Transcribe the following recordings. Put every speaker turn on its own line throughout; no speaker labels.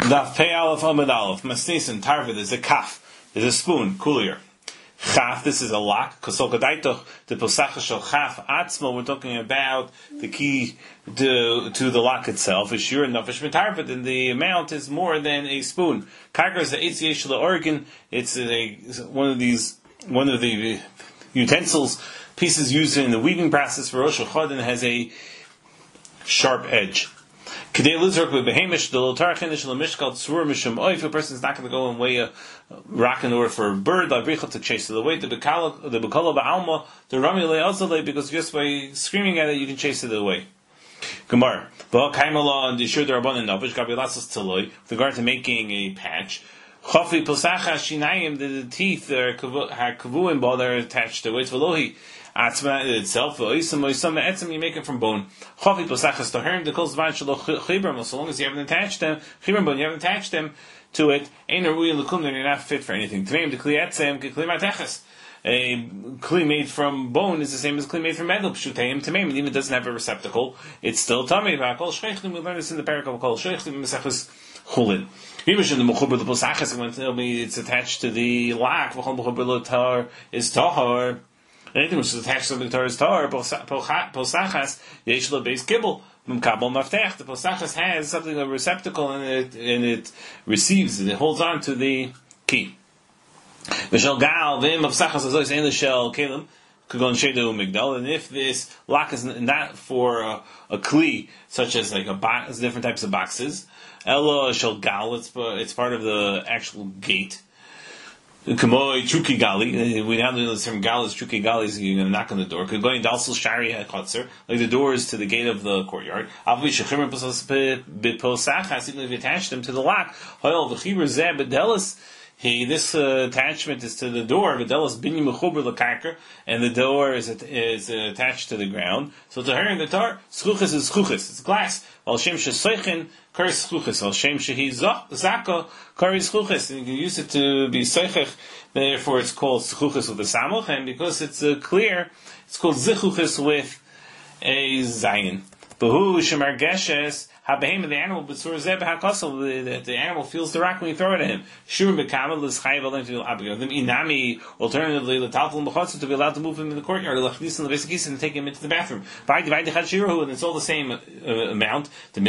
Daf Pei Aleph Amud Aleph. Masnisin Tarva. There's a kaf. There's a spoon. Cooler. Chaf. This is a lock. Kosol Kadaitoch. The Posacha Shel Chaf Atzmo. We're talking about the key to the lock itself. Ishur Nefesh Mitarva. Then the amount is more than a spoon. Karger is the Eitziyesh Organ. It's one of the utensils pieces used in the weaving process for Rosh Hashanah has a sharp edge. If a person is not going to go and weigh a rock in order for a bird, to chase it away, because just by screaming at it, you can chase it away. Gemara. With regard to making a patch, the teeth are attached to it. Atzma itself, you make it from bone. So long as you haven't attached them, you haven't attached them to it, they're not fit for anything. A kli made from bone is the same as kli made from metal. And even if it doesn't have a receptacle, it's still tummy. We learn this in the parak of Kol Sheichlim Mesechus Chulin. It's attached to the lock. Is tahar. Anything which is attached to the Torah's Torah, Posachas, Yeshlo Beis Kibbel, Mkabel Maftech. The Posachas has something, a receptacle, and it receives, and it holds on to the key. V'shel Gal, V'im Posachas Azois Ein L'Shel Kelim, Kagon Shedu Migdal. And if this lock is not for a kli, such as like different types of boxes, Shel Gal, it's part of the actual gate. Kamoi Chuki Gali. We now know the term Gal is Chuki Gali. Is you're going to knock on the door. Going Dalsel Shari Hakotzer, like the doors to the gate of the courtyard. Even if you attach them to the lock, this attachment is to the door. And the door is attached to the ground. So to her in the tar, schuches is schuches. It's glass. Al shem shesoichin karis schuches. Al shem shehi zaka karis schuches. And you can use it to be soichech. Therefore, it's called schuches with a samuch. And because it's clear, it's called zichuches with a zayin. Behu shemar geshes. The animal feels the rock when you throw it at him. Alternatively, to be allowed to move him in the courtyard, and take him into the bathroom. And it's all the same amount.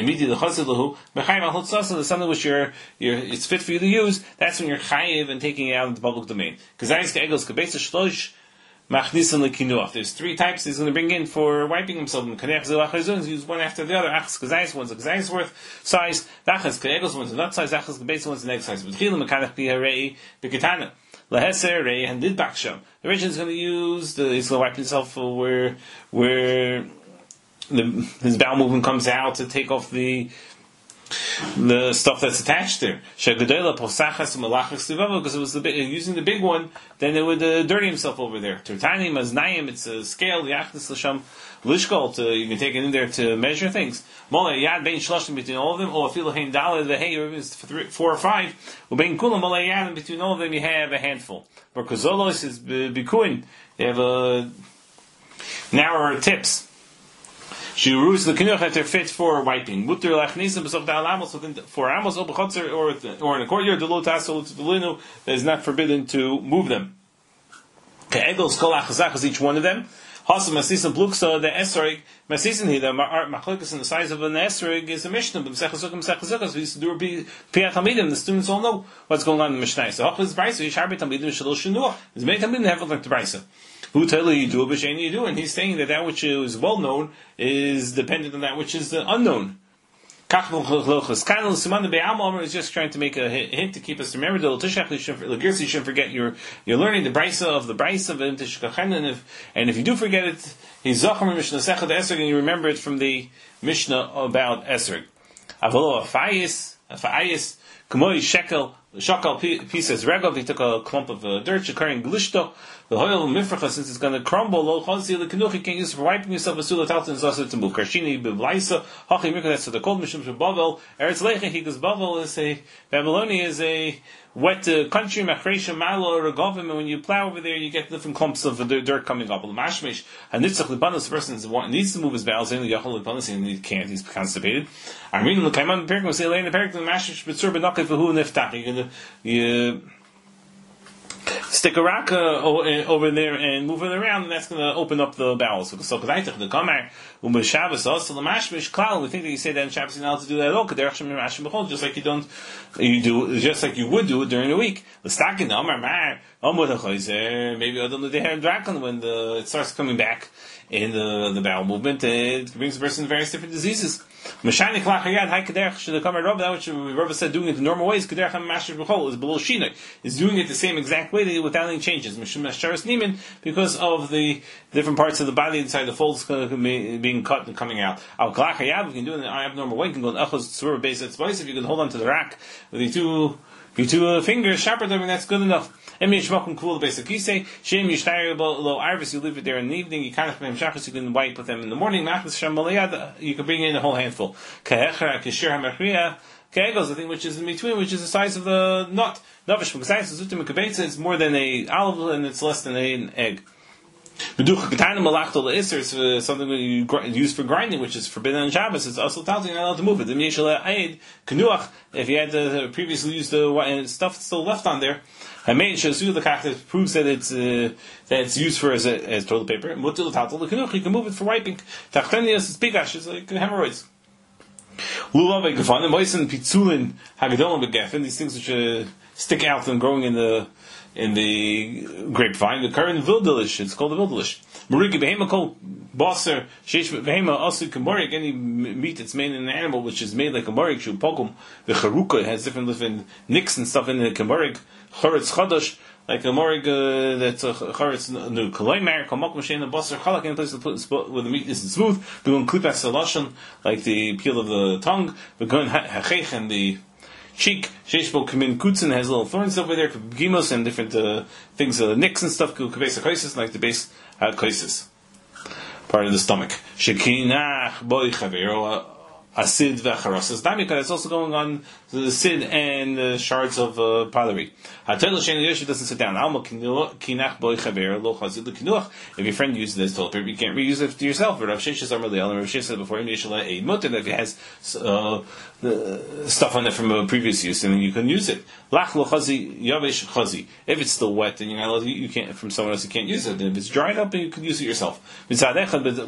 The something which it's fit for you to use, that's when you're chayiv and taking it out into the public domain. There's three types he's going to bring in for wiping himself. Use one after the other. One's a gazais worth size. One's a nut size. One's the next size. The Rishon is going to use, he's going to wipe himself where his bowel movement comes out to take off the stuff that's attached there. Because it was using the big one, then it would dirty himself over there. Turtani maznayim, it's a scale. Yachnis l'sham lishkol, you can take it in there to measure things. Mola yad bein shloshim between all of them, or afilu hein daled v'hei is 4 or 5. Ubein kulam mola yad, between all of them you have a handful. Because zolos is bikuin, they have narrower tips. Shirus the kinuch that they're fit for wiping. Mutter lachnisim b'sof da'al amos within 4 amos or b'chotzer or in a courtyard the lo tasol to the linu that is not forbidden to move them. Ke'egos kol achazachas each one of them. Hasam masisim pluksa the esrog masisim here the machlokas in the size of an esrog is a mishnah. B'msechazukah we used to do piyat talmidim. The students all know what's going on in the mishnah. So hachlis brayso yishar talmidim shelo shenua. There's many talmidim that have learned the brayso. Who tell you do b'sheni you do, and he's saying that which is well known is dependent on that which is unknown. Is just trying to make a hint to keep us to remember the you shouldn't forget you're learning the brisa of the brisa of and if you do forget it, he's zachar mishnah sechad esrog, and you remember it from the mishnah about esrog. Avolo afayis kamoi shekel Shakal pieces regov. He took a clump of dirt. Shakaring glishto. The oil mifracha, since it's going to crumble. Lo chazi lekanuch. You can't use it for wiping yourself. Asula talton is also to move. Karshini b'blaisa. Hachi mikra. That's what they're called. Mishum shebavel. Eretz lecha. He goes Bavel is a Babylonia is a wet country. Machresha malo regovim. And when you plow over there, you get different clumps of dirt coming up. Mashmish. And nitzach libanos. The person needs to move his bowels in. Yachol libanos, and he can't. He's constipated. I mean, look, I'm on the perikah. Say lay in the perikah. Mashmish b'tzur b'nakif v'hu niftach. You stick a rock over there and move it around, and that's going to open up the bowels. So, because the kamar Shabbos also the mashmish klal. We think that you say that in Shabbos you're not allowed to do that at all. Just like just like you would do it during the week. The stocking the amar mar maybe they have drakon when it starts coming back in the bowel movement. It brings a person various different diseases. That which Rabbi said doing it the normal way is Kederach HaMashir B'chol is below Shina, is doing it the same exact way without any changes. Because of the different parts of the body inside the folds being cut and coming out. We can do it in an abnormal way. You can go in Echos Tzur base at Spice. If you can hold on to the rack with your two fingers, sharper them, and that's good enough. Cool, the basic you say, Shem Yishtayr Iris, you leave it there in the evening, you kind of shachas, you can wipe with them in the morning, you can bring in a whole handful. Kegels, the thing which is in between, which is the size of the nut. It's more than a olive and it's less than an egg. It's something that you use for grinding, which is forbidden on Shabbos. It's also tells you you're not allowed to move it. If you had previously used the stuff still left on there, it proves that it's used for as toilet paper. You can move it for wiping. It's like hemorrhoids. These things which stick out and growing in the grapevine. The current vildelish, it's called a vildelish. Marigi behema kol baser sheish behema asu kemorik. Any meat that's made in an animal which is made like a morik shu pokum. The charuka, it has different nicks and stuff in the kemorik. Choretz chadash, like a morig that's a choretz new koloimer kamak mashen baser chalak in a place to put where the meat isn't smooth. We're going klipas salashon, like the peel of the tongue. We're going hachech and the cheek. Sheshbo kamin kutzen has little thorns over there. Gimos and different things, nicks and stuff. Kubesa kaisis, like the base kaisis, part of the stomach. Shekinach boy chavero asid v'charosas damika. It's also going on the sid and the shards of pottery. Hatel shein yoshi doesn't sit down. Alma kinach boy chavero lo chazid l'kinuach. If your friend uses this toilet paper, you can't reuse it to yourself. But Rav Sheshes Amar Le'al, Rav Sheshes said before him yeshla a mutter, if it has the stuff on it from a previous use, and you can use it. Lach lo chazi yavish chazi. If it's still wet, then you're not allowed. You can't from someone else. You can't use it. And if it's dried up, you can use it yourself. That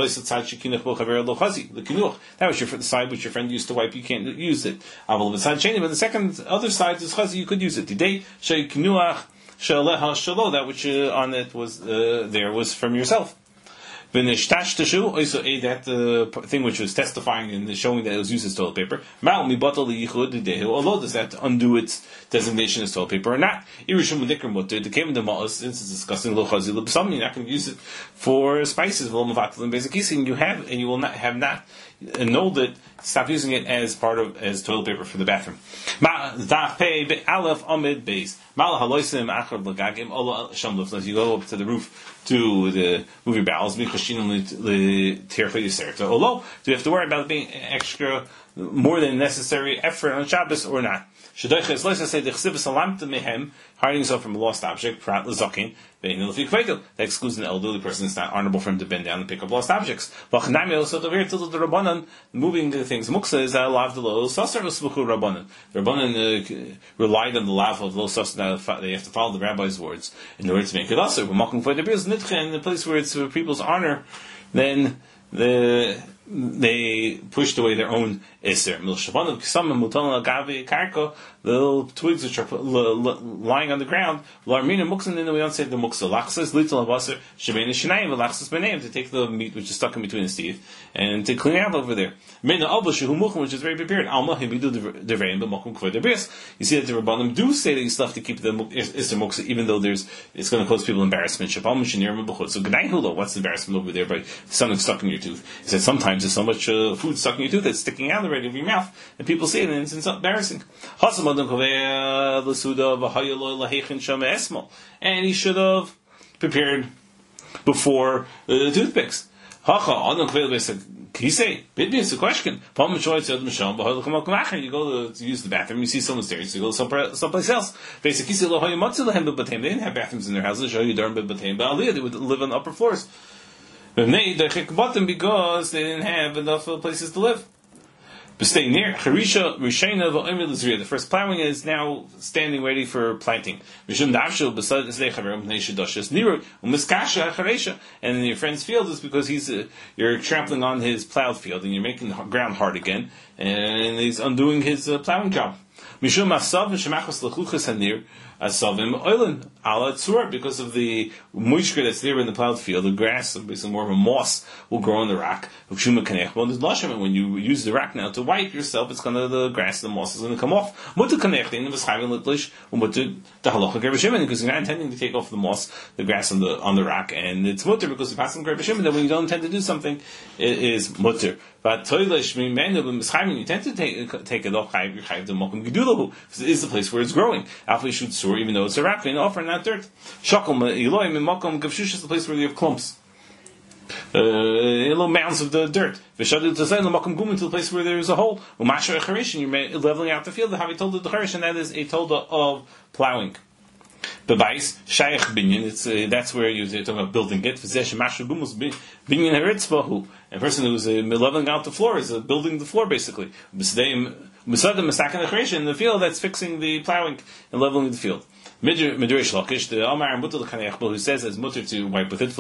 was your side which your friend used to wipe. You can't use it. But the second other side is chazi. You could use it. Today sheikinuach shaleha shalo. That which on it was there was from yourself. Also that thing which was testifying and showing that it was used as toilet paper. Although does that undo its designation as toilet paper or not? It came into Ma'as, since it's discussing you're not going to use it for spices. And you will not have not annulled it. Stop using it as toilet paper for the bathroom. As you go up to the roof to move your bowels, do you have to worry about being extra more than necessary effort on Shabbos or not? Hiding yourself from a lost object, that excludes an elderly person. It's not honorable for him to bend down and pick up lost objects. Moving the things. Muksa is a lav de lo sasar v'smuchu rabbanan. The rabbanan relied on the lav of lo sasar. They have to follow the rabbi's words in order to make it also. In the place where it's for people's honor, then they pushed away their own iser. The little twigs which are lying on the ground. We don't say the muksa. Lachsas little avaser shebein shenayim v'lachsas b'neim, to take the meat which is stuck in between his teeth and to clean it out over there. Which is very prepared. You see that the rabbanim do say that you still have to keep the iser muksa, even though it's going to cause people embarrassment. So what's the embarrassment over there by something stuck in your tooth? He said sometimes there's so much food stuck in your tooth that's sticking out already. right over your mouth, and people see it, and it's embarrassing. And he should have prepared before the toothpicks. He say, it's a question. You go to use the bathroom, you see someone's there, you go someplace else. Basically, they didn't have bathrooms in their houses, they would live on upper floors. Because they didn't have enough places to live. But stay near. The first plowing is now standing ready for planting. And in your friend's field is because you're trampling on his plowed field and you're making the ground hard again, and he's undoing his plowing job. Because of the moisture that's there in the plowed field, the grass, basically more of a moss, will grow in the rock. And when you use the rock now to wipe yourself, the grass, the moss is going to come off. Because you're not intending to take off the moss, the grass on the rock, and it's mutter because you're passing Greb Shimon, that when you don't intend to do something, it is mutter. But you tend to take it off, because it is the place where it's growing. Even though it's a rock, and offer not dirt. Is the place where you have clumps. Little mounds of the dirt. To the place where there is a hole. You're leveling out the field. The Havitolda the Charish, and that is a tolda of plowing. Bebais, Shaykh Binyan, that's where you're talking about building it. A person who's leveling out the floor is building the floor basically. In the field that's fixing the plowing and leveling the field. Midrash Lakish, the Amar and Mutter L'Kanechbel, who says it's mutter to wipe with it,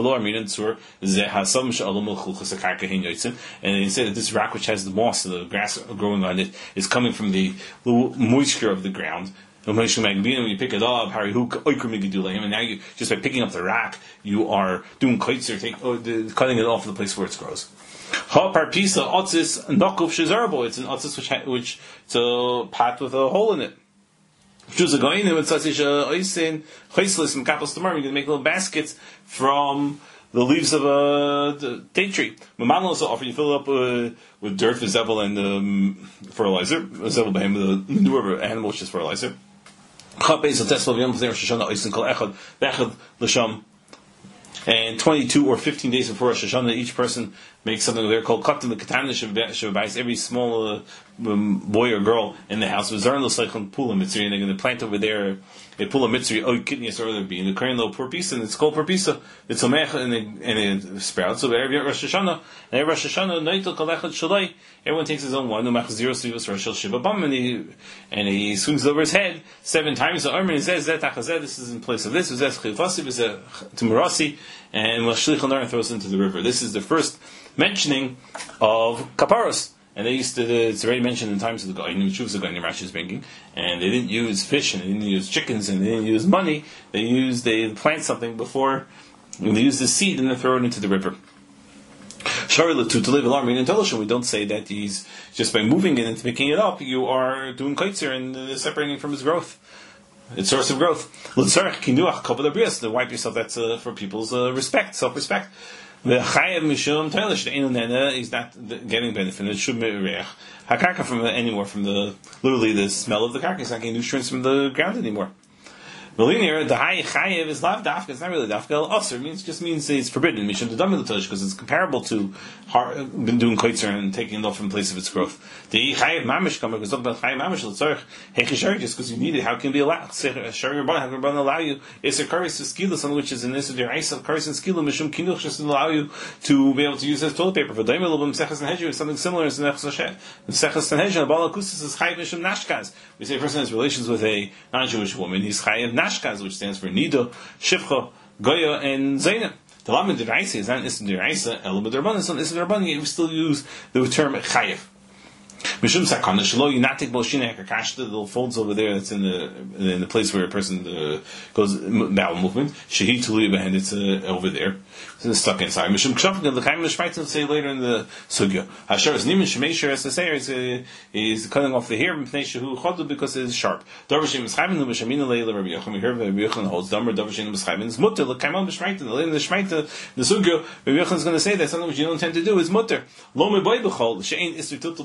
and he said that this rock which has the moss, the grass growing on it, is coming from the moisture of the ground. When you pick it up, and now you just by picking up the rock, you are doing kaitzer, cutting it off the place where it grows. It's an otzis which it's a pot with a hole in it. You're going to make little baskets from the leaves of a date tree. Also offer you fill it up with dirt, zevel, and fertilizer. Zevel behem, the manure of animal, which is fertilizer. And 22 or 15 days before Rosh Hashanah, each person makes something there called Katan the Katana Shabbai. Every small boy or girl in the house was Zarn L'Seichon Pula Mitzri, and they're going to plant over there a Pula Mitzri, Kidneys, or be in the Korean little Purpisa, and it's called Purpisa. It's a Mech, and it sprouts. So every Rosh Hashanah, Neitel Kalechad Shalai, everyone takes his own one, no Mach Zero Sivas Rosh Shiva Bam, and he swings it over his head 7 times. The Armin says, this is in place of this, Timurasi, and Mashlich throws into the river. This is the first mentioning of kaparos, and they used to. It's already mentioned in times of the Goyim, which was the Goyim Rashi is bringing, and they didn't use fish, and they didn't use chickens, and they didn't use money. They plant something before, and they use the seed and they throw it into the river. To live alarm in we don't say that he's just by moving it and picking it up, you are doing kaitzer and separating it from his growth. It's source of growth. To wipe yourself, that's for people's respect, self-respect. The chayev mishum toilish, the enu nena is not getting benefit. It should be reach hakarka from anymore, from literally the smell of the karka. It's not getting nutrients from the ground anymore. The high chayev is lav dafka. It's not really dafka. Osir just means it's forbidden. Mishum the because it's comparable to doing koitzer and taking it off from the place of its growth. The chayev mamish kamar because talk about chayev mamish l'tzarich hechishar just because you need it. How can it be allowed? Sharing rabban, how can rabban allow you? It's a karis skila, something which is in this of your ice of karis and skila mishum kinuch just to allow you to be able to use it as toilet paper. For daimel lubim sechas and hedju is something similar as nechas hashem. Sechas and hedju abal akusas is chayev mishum nashkaz. We say a person has relations with a non-Jewish woman. He's chayev nashkaz, which stands for Nido, Shivcha, Goya, and Zainab. The Lamed Deraisa is not Ism Deraisa, Elamad Rabban is not Ism Rabban, you still use the term Chayev. Mishum Sakana, Shalo, Yunatik Boshina Hekakash, the little folds over there that's in the place where a person goes bowel movement. Shahid Tuliba, and it's over there. It's stuck inside. Mishum Kshafik, the Chaim Shmaitan say later in the Sugya. Hashar is Niman Shemesher, as the Sayer is cutting off the hair because it is sharp. Darvashim is Chaim, Mishamina Leila, Rabbi Yocham, we hear Rabbi Yocham holds Damar, Darvashim is Chaim, is Mutter, the Kaimal Bishmaitan, the Leila Shmaita, the Sugya, Rabbi Yocham is going to say that something which you don't tend to do is Mutter. Lome Boy Bechol, Shein Isri Tutul B'Tzuris,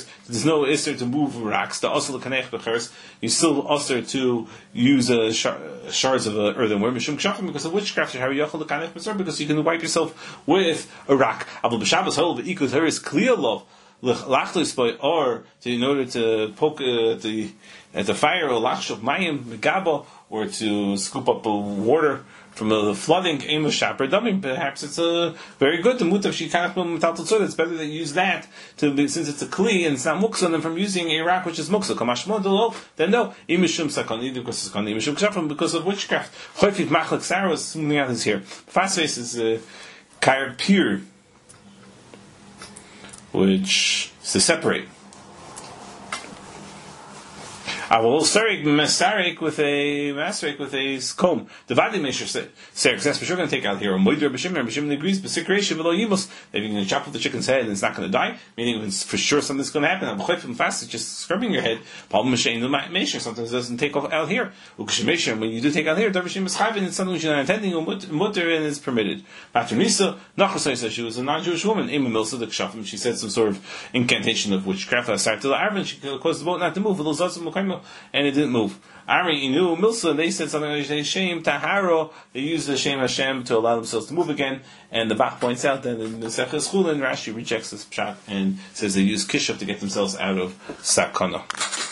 becheres, there's no isser to move racks. The asl kanech becheres, you still usher to use shards of earthenware mishum kshafim because of witchcraft. How you yachol kanech beser because you can wipe yourself with a rack. Abel b'Shabbos hol v'ikut heres clear love. Or in order to poke at the fire or lachshav mayim megabo, or to scoop up water from the flooding, perhaps it's very good to mutav shikanach b'metal tzur. It's better that you use that since it's a kli and it's not muksa, than from using a rock which is muksa. Then no, imishum sakon, either because it's imishum kshafim, because of witchcraft. Choyfik machlek sarah is something else here. Fast-face is kair pir, which is to separate. I will masarik with a comb. The vadi mesher says, that's for sure going to take out here. B'shimon agrees, but sikration below yimus. If you're going to chop off the chicken's head and it's not going to die, meaning it's for sure something's going to happen. I'm chayfim fast, it's just scrubbing your head. Problem mesher, sometimes it doesn't take off out here. Ukshemesher, when you do take out here, darvishim is chayvin, it's something which you're not intending, mutter and is permitted. Mater Nisa, Nachosai says she was a non-Jewish woman. Ema Milsa the kshafim, she said some sort of incantation of witchcraft. I started to the Arvin, she caused the boat not to move. And it didn't move. Ari Inu Milsa, they said something like Shem Taharo, they used the Shem Hashem to allow themselves to move again, and the Bach points out that in the Sechas Chulin, Rashi rejects this pshat and says they use Kishav to get themselves out of Sakana.